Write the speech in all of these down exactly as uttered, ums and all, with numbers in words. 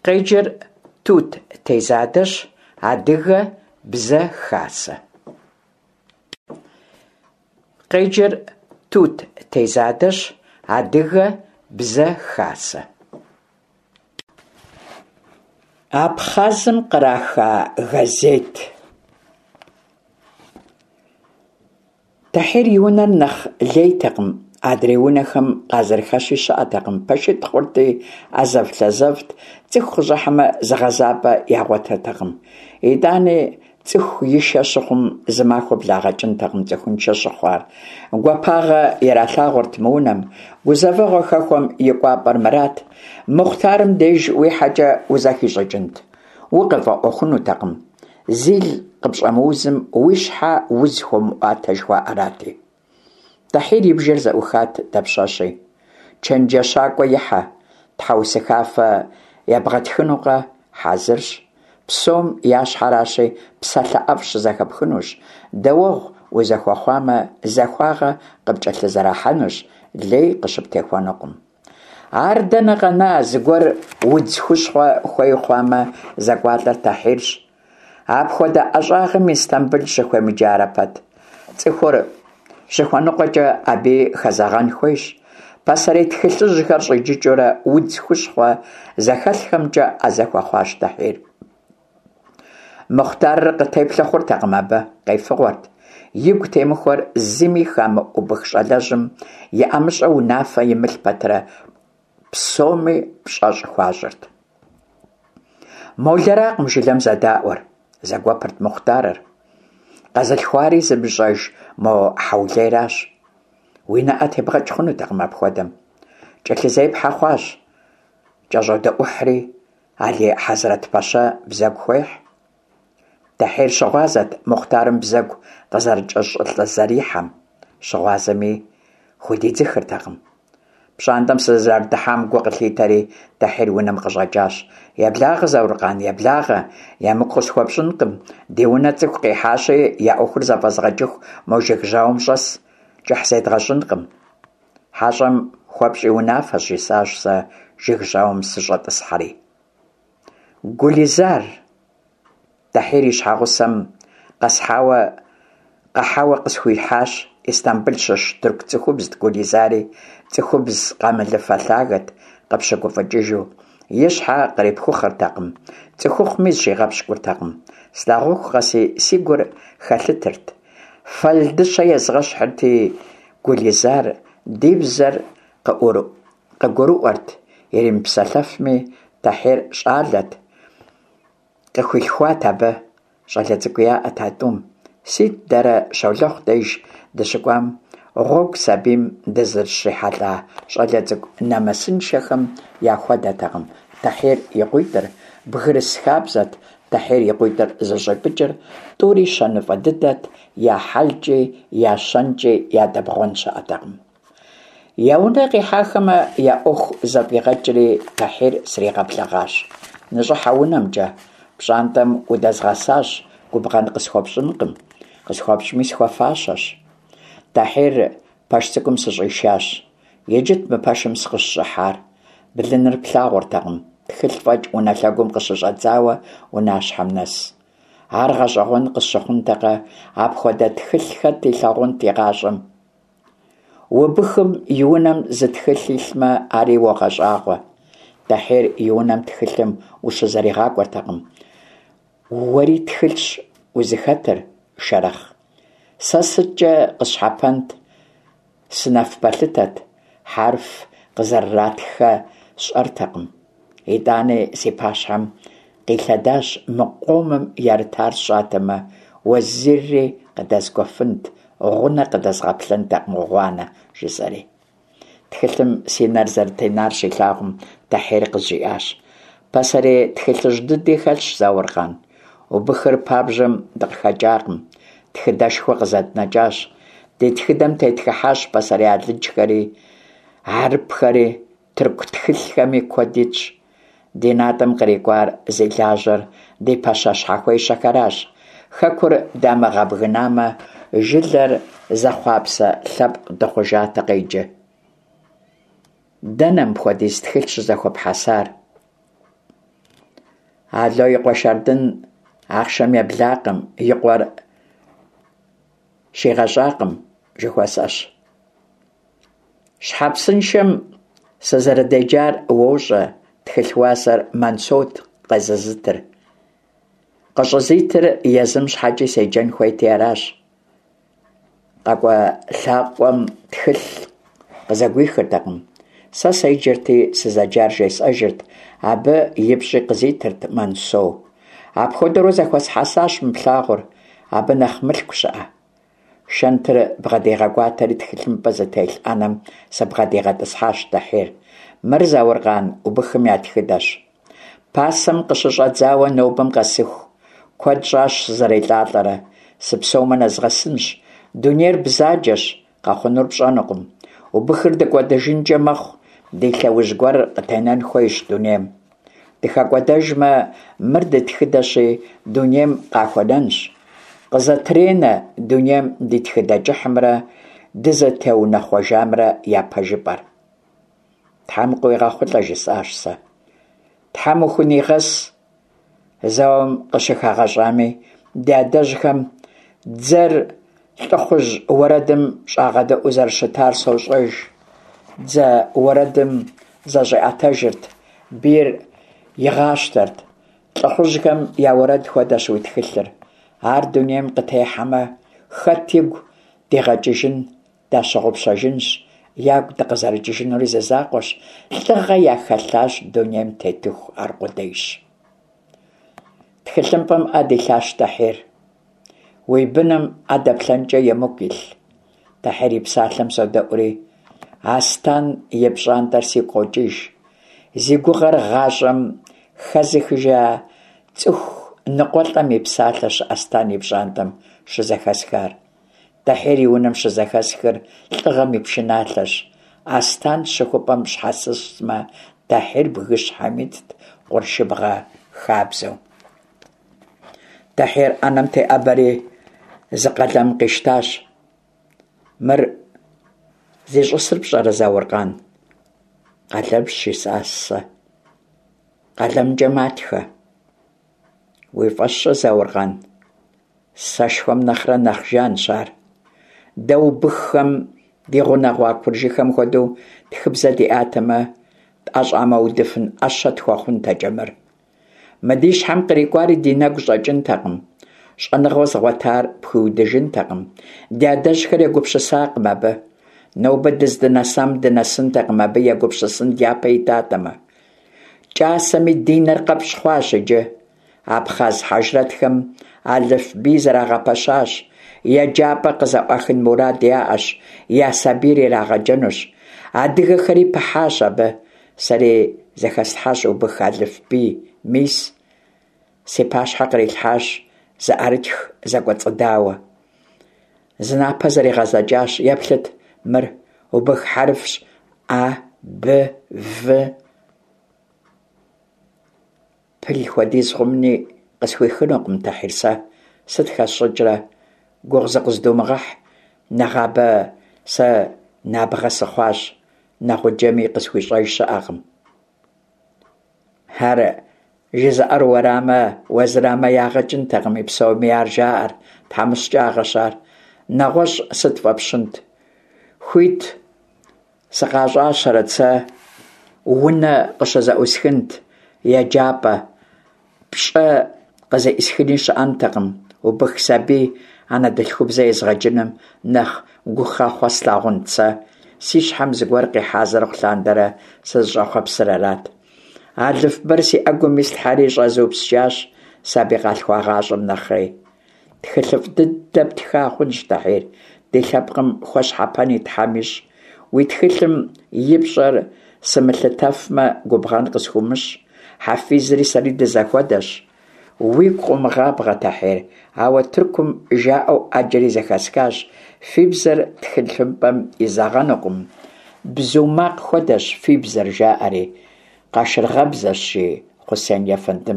Къеджэр тут тезадэщ, адыгэ бзэ хасэ. Къеджэр тут тезадэщ, адыгэ бзэ хасэ. Абхъазым къраха газет. Тахьир и унэр нэхъ лейтэкъым, адрей унэхэм къазэрыхэщи щыӏэтэкъым. Пэшыт хъурти, ӏэзэф-лъэзэфт, цӏыху къыщӏыхьэмэ зыгъэзапӏэ ягъуэтэтэкъым. Итӏани цӏыху ишэ щыхъум зы махуэ благъэкӏынтэкъым цӏыхуншэ щыхъуар. Гуапагъэ иралъагъурт мы унэм, гузэвэгъуэ хэхуэм и кӏуапӏэр мырат. Мухътарым деж уи хьэкӏэ узэхищӏыкӏынт, укъыфӏэӏуэхъунутэкъым. Зил къыпщӏэмыузым уи щхьэ уз хуэмыӏуатэ жыхуаӏэрати. Тахьир и бжэр зэӏухат дапщэщи. Чэнджэщакӏуэ ихьэ, тхьэусыхафэ ябгъэтхынукъэ, хьэзырщ. Псом я щхьэращи, псалъэ ӏэфӏ щызэхэпхынущ. Дэуэгъу узэхуэхъуамэ, зэхуагъэ къыпкӏэлъызэрахьэнущ, лей къыщыптехуэнукъым. Ар дэнэ къэна, зыгуэр удз хущхъуэ хуей хъуамэ, зэкӏуалӏэр Тахьирщ. Апхуэдэ ӏэщӏагъым Истамбул щыхуемыджарэ пэт, цӏыхур щыхуэныкъуэкӏэ абы хэзэгъэн хуейщ. Пасэрей тхылъыжьхэр щӏиджыкӏыурэ удз хущхъуэ зэхэлъхэмкӏэ ӏэзэхуэхъуащ Тахьир. Мухътар къытеплъэ хъуртэкъым абы, къефыгъуэрт. Игу темыхуэр зыми хамыӏубых щӏалэжьым и ӏэмыщӏэ унафэ имылъ пэтрэ псоми пщӏэщӏ хуащӏырт. Молэракъым жылэм зэдаӏуэр, зэгуэпырт Мухътарыр. Къэзылъхуари зымыщӏэж мо хьэулейращ. Уи нэӏэ тебгъэкӏ хъунутэкъым апхуэдэм. Кӏэлъызепхьэ хъуащ. КӀэщӀодэӀухьри, Али Хьэзрэт Пащэ бзэгу хуехь. Тахьир щыгъуазэт Мухътарым бзэгу къызэрыкӀэщӀылӀызэрихьэм. Щыгъуазэми худидзыхыртэкъым. Пщӏантӏэм сызэрыдыхьам гу къылъитэри Тахьир унэм къыщӀэкӀащ. Еблагъэ Зауркъан, еблагъэ, емыкӀу къысхуэпщӀынкъым. Ди унэ цӀыху къихьащи, я Ӏуэхур зэфӀэзгъэкӀыху мо жыг жьауэм щӀэс кӀыхь зедгъэщӀынкъым. ХьэщӀэм хуэпщӀи унафэщ исащ сэ жыг жьауэм сыщӀэтӀысхьэри. Гулизар Тахьир и щхьэгъусэм къэсхьауэ къэхьауэ къысхуихьащ. Истамбул щыщ тырку цӀыхубзт Гулизари. ЦӀыхубз къамылыфэ лъагэт, къыпщыгуфӀыкӀыжу. И щхьэ кърипхуххэртэкъым. ЦӀыхухъуми зыщигъэпщкӀуртэкъым. Слъагъуху къэси си гур хэлъытырт. Фэл дыщэ езгъэщхьырти Гулизар ди бзэр къыгурыӀуэрт. Иримыпсэлъэфми, Тахьир щӀалэт. Къыхуилъхуат абы. Щӏалэ цӏыкӏу яӏэт а тӏум. Сит дэрэ щолэхъу деж дыщыкӏуам, гъуэгу сабийм дызэрыщрихьэлӏа щӏалэ цӏыкӏу нэмысыншэхэм яхуэдэтэкъым. Тахьир и къуитӏыр бгырыс хабзэт. Тахьир и къуитӏыр зыщӏепӏыкӏыр тӏури щэныфӏэ дыдэт. Я хьэлкӏи, я щэнкӏи ядэбгъуэн щыӏэтэкъым. Я унэ къихьахэмэ, я ӏуэху зэфӏигъэкӏри Тахьир сригъэблэгъащ. Ныщӏыхьэ унэмкӏэ. Пщӏантӏэм удэзгъэсащ, губгъэн къысхуэпщӏынкъым. Къысхуэпщӏми схуэфащэщ. Тахьир пэш цӏыкӏум сыщӏишащ. Еджэт мы пэшым сыкъыщыщӏыхьар. Блыныр плъагъуртэкъым. Тхылъ фӏэкӏ унэ лъэгум къыщыщӏэдзауэ унащхьэм нэс. Ар гъэщӏэгъуэн къысщыхъунтэкъэ, апхуэдэ тхылъ хэт илъагъунт и гъащӏэм. Убыхым и унэм зы тхылъ илъмэ, ари уогъэщӏагъуэ. Тахьир и унэм тхылъым ущызэригъакӏуэртэкъым. Уэри тхылъщ узыхэтыр, Шэрэхъ. Сэ сыткӏэ къысщхьэпэнт, сынэфпэлъытэт, хьэрф къызэрыратхэ сщӏэртэкъым. Итӏани си пащхьэм къилъэдащ, мы къомым ярытар сщӏатэмэ, уэзырри къыдэзгуэфынт, гъунэ къыдэзгъэплъынтэкъым гъуанэ, жысӏэри. Тхылъым си нэр зэрытенар щилъагъум, Тахьир къызжиӏащ. Пасэрей тхылъыжь дыди хэлъщ Зауркъан. Убыхыр пабжьэм дыкъыхэкӏакъым. Тхыдэшхуэ къызэднэкӏащ. Ди тхыдэм тетхыхьащ пасэрей алыджхэри, арыпхэри, тырку тхылъхэми куэдитщ. Ди натӏэм кърикӏуар зи лажьэр ди пащэ щхьэхуещэхэращ. Хэкур дамыгъэбгынамэ, жылэр зэхъуапсэ лъэпкъ дыхъужатэ къеджэ. Дэнэ мыпхуэдиз тхылъ щызэхуэпхьэсар? алло икъуэшардын ахъшэм еблакъым, и къуэр щигъэщӏакъым жыхуэсӏэщ. Щхьэпсыншэм сызэрыдеджар уощӏэ, тхылъ уасэр Мансот къезызытыр. Къыщӏызитыр езым щхьэкӏи седжэн хуейти аращ. Къэкӏуэ лъакъуэм тхылъ къызэгуихыртэкъым. Сэ седжэрти сызэджар жесӏэжырт, абы ипщӏи къызитырт Мансо. Апхуэдэурэ зэхуэсхьэсащ мы плъагъур, абы нэхъ мылъку щыӏэ. Шэнтыр бгъэдегъэкӏуатэри тхылъымпӏэ зытелъ ӏэнэм сыбгъэдегъэтӏысхьащ Тахир. Мыр Зауркъан убыхым я тхыдэщ. Пасэм къыщыщӏэдзауэ нобэм къэсыху, куэд щӏащ сызэрелӏалӏэрэ. Сыпсэумэ нэзгъэсынщ. Дунейр бзаджэщ, къэхъунур пщӏэнукъым. Убыхыр дыкӏуэдэжынкӏэ мэхъу, ди лъэужь гуэр къытенэн хуейщ дунейм. Дыхэкӏуэдэжмэ, мыр дытхыдэщи, дунейм къахуэнэнщ. Къызэтренэ дунейм ди тхыдэ кӏыхьымрэ дызэтеунэхъуэжамрэ япэ жыпӏэр. Тхьэм къыуигъэхъулӏэ жысӏащ сэ. Тхьэм ухунигъэс, зауэм къыщыхагъэщӏами, ди адэжьхэм дзэр лӏыхъужь уэрэдым щӏагъэдэӏуу зэрыщытар сощӏэж. Дзэ уэрэдым зэщӏиӏэтэжырт, бийр игъащтэрт. Лӏыхъужьхэм я уэрэд хуэдэщ уи тхылъыр. Ар дунейм къытехьэмэ, хэт игу дигъэкӏыжын, дащыгъупщэжынщ, ягу дыкъызэрыкӏыжынури зызакъуэщ. Лӏыгъэ яхэлъащ дунейм тетыху аркъудейщ. Тхылъымпӏэм ӏэ дилъащ Тахир. Уи быным ӏэ дэплъэнкӏэ емыкӏу илъ. Тахир и псалъэм содэӏури, Астан и пщӏантӏэр сигу къокӏыж. Зи гугъэр гъащӏэм хэзыхыжа цӏыху ныкъуэлӏэм и псалъэщ Астан и пщӏантӏэм щызэхэсхар. Тахир и унэм щызэхэсхыр лӏыгъэм и пшыналъэщ. Астан щыхупӏэм щхьэсысмэ, Тахир бгыщхьэм итт, къуршыбгъэ хабзэу. Тахир ӏэнэм теӏэбэри зы къэлэм къищтащ. Мыр зищӏысыр пщӏэрэ, Зауркъан? Къэлэмщ, жысӏащ сэ. Къэлэмкӏэ матхэ. Уи фӏэщӏэ, Зауркъан? Сэшхуэм нэхърэ нэхъ жанщ ар. Дэ убыххэм, ди гъунэгъуа куржыхэм хуэдэу тхыбзэ диӏатэмэ, тӏэщӏамэ удыфын ӏэщэ тхуэхъунтэкӏэ мыр. Мы ди щхьэм кърикӏуари ди нэгу щӏэкӏынтэкъым. Щӏэныгъуэ згъуэтар пхуиудыжынтэкъым. Ди адэжьхэр егупщысакъым абы. Нобэ дыздынэсам дынэсынтэкъым, абы егупщысын дяпэ итӏатэмэ. Кӏасэми ди нэр къэпщ хъуащ иджы. Абхъаз хьэжрэтхэм алыфбий зэрагъэпэщащ. Еджапӏэ къызэӏуахын мурад яӏэщ. Я сабийр ирагъэкӏынущ. Адыгэхэри пыхьащ абы. Сэри зэхэслъхьащ убых алыфбий. Мис си пащхьэ кърилъхьащ зыӏэрытх зэкӏуэцӏыдауэ. Зы напэ зэригъэзэкӏащ. Еплъыт, мыр убых хьэрфщ. А, Б, В. Пыл хуэдиз хъумни къысхуихынукъым, Тахир, сэ. Сыт хэсщӏыкӏрэ? Гугъу зыкъыздумыгъэхь. Нэгъабэ сэ набгъэ сыхъуащ. Нэгъуджэми къысхуищӏэж щыӏэкъым. Ар жызыӏэр уэрамэ, уэзырамэ ягъэкӏынтэкъым, и псоми ар жаӏэр. Тхьэмыщкӏагъэщ ар. Нэгъуэщӏ сыт фӏэпщынт? Хуит сыкъащӏащэрэт сэ. Унэ къыщызэӏусхынт. Еджапӏэ. Пщӏэ къызэӏисхыни щыӏэнтэкъым. Убых сабий анэдылъхубзэ езгъэкӏыным нэхъ гухэхъуэ слъагъунт сэ. Си щхьэм зыгуэр къихьа зэрыхъулъандэрэ сызыщӏэхъуэпсыр арат. Алыфбэр си ӏэгум ислъхьэри щӏэзыупскӏащ, сабий къалъхуагъащӏэм нэхъри. Тхылъыфӏ дыдэ птха хъунщ, Тахир. Ди лъэпкъым хуэщхьэпэн итхьэм ищӏ. Уи тхылъым и пщӏэр сымылъытэфмэ, губгъэн къысхуумыщ. Хьэфизри сэри дызэхуэдэщ. Уигу къумыгъабгъэ, Тахир. Ауэ Тыркум жаӏэу ӏэджэри зэхэскащ. Фи бзэр тхылъымпӏэм изагъэнукъым. Бзу макъ хуэдэщ фи бзэр жаӏэри. Къашыргъэбзэщи Хъусен Ефэндым.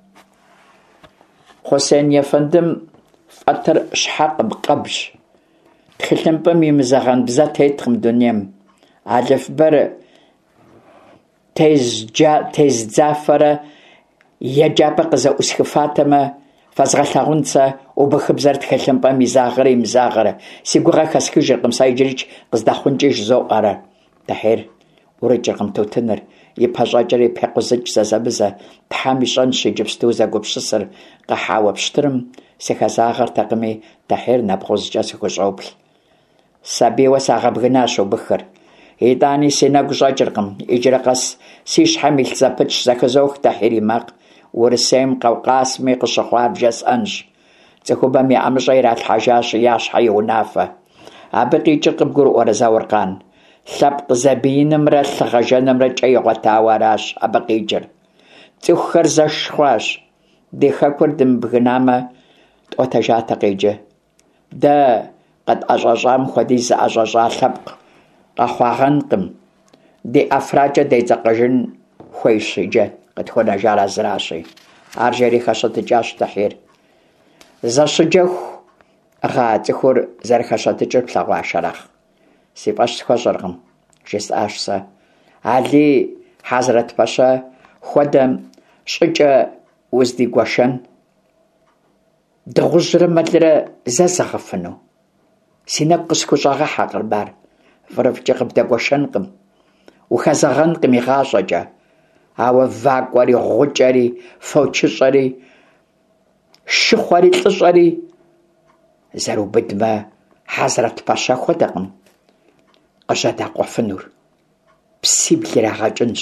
Хъусен Ефэндым фӏэтыр щхьэ къыбкъэбщ. Тхылъымпӏэм имызэгъэн бзэ теткъым дунейм. Алыфбэр тездзафэрэ еджапӏэ къызэӏусхыфатэмэ фэзгъэлъагъунцэ ӏубыхыбзэр тхылъымпӏэм и загъэрэ имызагъэрэ си гугъэ хэсхыжыркъым, сэ иджырикӏ къыздахъункӏэ жызоӏэрэ. Тахьир урыкӏыркъым тутыныр, и пэщӏэкӏэри пекъузыкӏ зэзэмызэ, Тхьэм ищӏэнщ иджыпсту зэгупсысыр, къыхьауэ пщтырым сыхэзагъэртэкъыми, Тахьир нэбгъузкӏэ сыхущӏоплъ. Сабийуэ сагъэбгынащ убыхыр. ИтӀани си нэгу щӏэкӏыркъым, иджырэ къэс си щхьэм илъ зэпытщ зэхызох Тахьир и макъ, Урысейм Кавказми къыщыхъуар бжесӏэнщ. Цӏыхубэм и ӏэмыщӏэ иралъхьэжащ я щхьэ и унафэ. Абы къикӏыр къыбгурыӏуэрэ Зэуркъан? Лъэпкъ зэбиинымрэ лъыгъэжэнымрэ кӏэ игъуэтауэ аращ абы къикӏыр. Цӏыхухэр зэш хъуащ. Ди хэкур дымыбгынамэ, тӏуэтэжатэкъэ иджы. Дэ къэдӏэщӏэщӏам хуэдиз зыӏэщӏэщӏа лъэпкъ къэхъуагъэнкъым. Ди ӏэфракӏэ дедзэкъэжын хуейщ иджы, къытхуэнэжар а зыращи. Ар жери хэщэтыкӏащ Тахьир. Зэщыджэху гъа цӏыхур зэрыхэщэтыкӏыр плъэгъуашэрэхъ. Си фӏэщ схуэщӏыркъым, жесӏащ сэ. Али Хьэзрэт Пащэ хуэдэм щӏыкӏэ уздигуэшэн, дыгъужьрэ мэлрэ зэ зэгъыфыну. Си нэгу къысхущӏэгъэхьэ къырбар, фӏырыфӏкӏэ къыбдэгуэшэнкъым. Ухэзэгъэнкъым игъащӏэкӏэ. Ауэ вакӏуэри, гъукӏэри, фочыщӏэри, шыхъуэри, лӏыщӏэри зэрыубыдмэ, Хьэзрэт Пащэ хуэдэкъым къыжьэдакъуэфынур. Псибл ирагъэкӏынщ.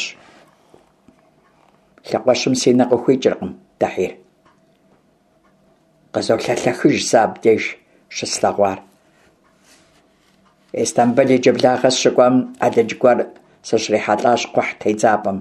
Лъакъуэщым си нэ къыхуикӏыркъым Тахьир. Къызолъэлъэхыж сэ абдеж щыслъэгъуар. Истамбул иджыблагъэ сщыкӏуэм алыдж гуэр сыщрихьэлӏащ кхъухь тедзапӏэм.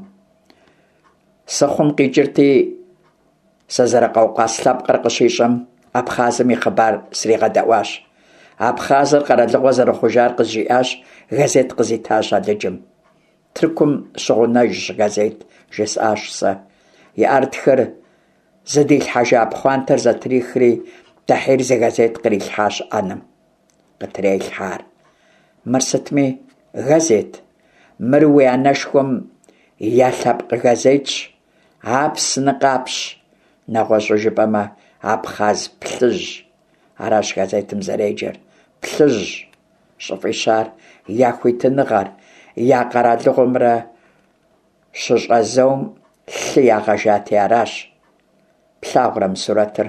Сыхъум къикӏырти, сызэрыкъэукъуа слъэпкъыр къыщищӏэм, Абхъазым и хъыбар сригъэдэӏуащ. Абхъазыр къэралыгъуэ зэрыхъужар къызжиӏащ, газет къызитащ алыджым. Тыркум щыгъунэж газет, жесӏащ сэ. И ӏэр тхыр зыдилъхьэжа пхъуантэр зэтрихри, Тахьир зи газет кърилъхьащ ӏэным. Къытрелъхьар. Мыр сытми, газет. Мыр уи анэшхуэм я лъэпкъ газетщ. Апсыны къапщ. Нэгъуэщӏу жыпӏэмэ, Абхъаз плъыжь. Аращ газетым зэреджэр. Плъыжь. ЩӀыфӀищар я хуитыныгъэр, я къэралыгъумрэ щыщӏэзэум лъы ягъэжати аращ. Плъагъурэ мы сурэтыр.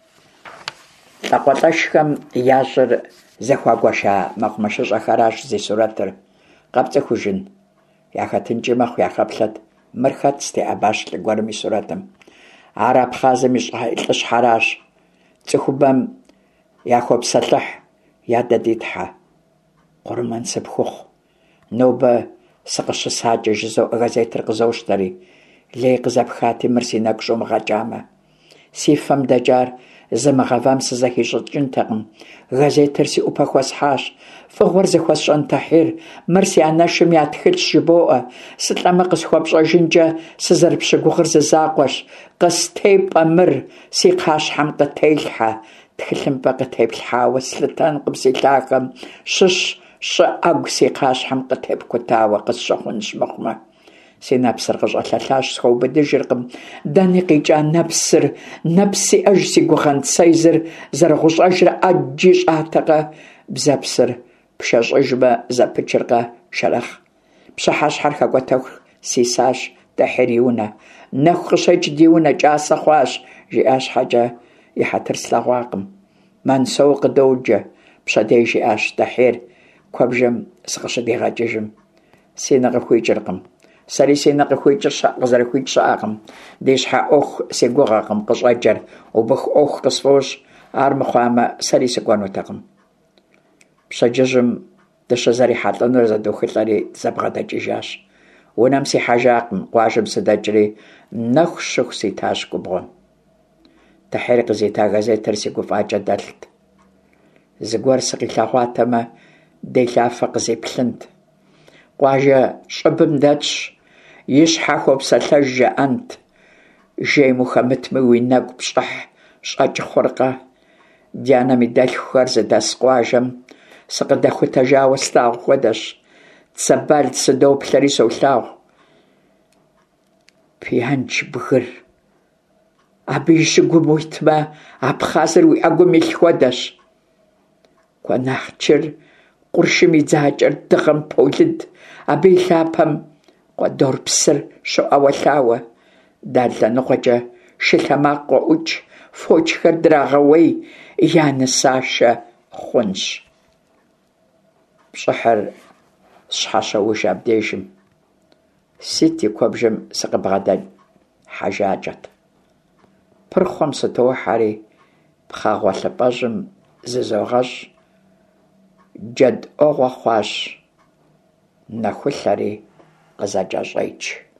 Лӏакъуэлӏэшхэм ящӏыр зэхуагуэша мэкъумэшыщӏэхэращ зи сурэтыр. Къэпцӏыхужын. Яхэтынкӏи мэхъу яхэплъэт. Мыр хэт стеӏэбащ лӏы гуэрым и сурэтым. Ар Абхъазым и лӏыщхьэращ. Цӏыхубэм яхуопсэлъыхь, ядэдитхьэ. Къурмэн сыпхухъу. Нобэ сыкъыщысакӏэ жызоӏэ газетыр къызощтэри. Лей къызэпхати, мыр си нэгу щӏумыгъэкӏамэ. Си фэм дэкӏар зымыгъэвам сызэхищӏыкӏынтэкъым. Газетыр си ӏупэ хуэсхьащ. Фӏыгъуэр зыхуэсщӏэн Тахьир, мыр си анэшым я тхылъщ жыбоӏэ. Сылӏэмэ къысхуэпщӏэжынкӏэ сызэрыпщыгугъыр зы закъуэщ. Къыстепӏэ мыр, си кхъащхьэм къытелъхьэ. Тхылъымпӏэ къытеплъхьауэ слъытэнкъым си лъахэм. Щыщ щӏы ӏэгу си кхъащхьэм къытепкӏутауэ къысщыхъунщ мыхъумэ. Си нэпсыр къыщӏэлъэлъащ, схуэубыдыжыркъым. Дэни къикӏа нэпсыр, нэпс сиӏэж си гугъэн цейзыр, зэрыгъущӏэжрэ ӏэджи щӏатэкъэ. Бзэпсыр пшэщӏыжмэ, зэпычыркъэ, шэрэхъ. Пщыхьэщхьэр хэкӏуэтэху сисащ Тахьир и унэ. Нэху къыщекӏ ди унэ кӏасэ хъуащ, жиӏа щхьэкӏэ и хьэтыр слъэгъуакъым. Мансоу къыдоджэ, пщэдей жиӏащ Тахьир. Куэбжэм сыкъыщыдигъэкӏыжым. Си нэ къыхуикӏыркъым. Сэри си нэ къыхуикӏыр къызэрыхуикӏ щыӏэкъым. Ди щхьэ ӏуэху си гугъэкъым къыщӏэкӏэр. Убых ӏуэху къысфӏощӏ. Ар мыхъуамэ, сэри сыкӏуэнутэкъым. Пщэдджыжьым дыщызэрихьэлӏэнур зэдохылӏэри зэбгъэдэкӏыжащ. Унэм сихьэжакъым, къуажэм сыдэкӏри, нэху щыху ситащ губгъуэм. Тахьир къызита газетыр си гуфӏакӏэ дэлът. Зыгуэр сыкъилъэгъуатэмэ, делафэ къызеплъынт. Къуажэ щӏыбым дэтщ, и щхьэ хуопсэлъэж жаӏэнт. Жейм ухэмытми, уи нэгу пщӏыхь щӏэкӏ хъуркъэ. Ди анэм и дэлъхухэр зыдэс къуажэм сыкъыдэхутэжауэ слъагъу хуэдэщ. Цэбэл сыдоплъэри солъагъу. Пиянж бгыр, абы и щыгум уитмэ, Абхъазыр уи ӏэгум илъ хуэдэщ. Куэнахьчыр къуршым и дзакӏэр дыгъэм полыд, абы и лъапэм къуэдор псыр щоӏэуэлъауэ. Далэныгъуэкӏэ шылъэмакъ къоӏукӏ, фочхэр драгъэуей, я нысашэ хъунщ. Пщӏыхьыр сщхьэщэуж абдежым. Сит и куэбжэм сыкъыбгъэдэнь, хьэжакӏэт. Пырхъуэм сытохьэри, пхъэгъуэ лъыпӏэщӏым зызогъэщӏ, джэд ӏуэгъуэ хъуащ, нэхулъэри къызэкӏэщӏекӏ.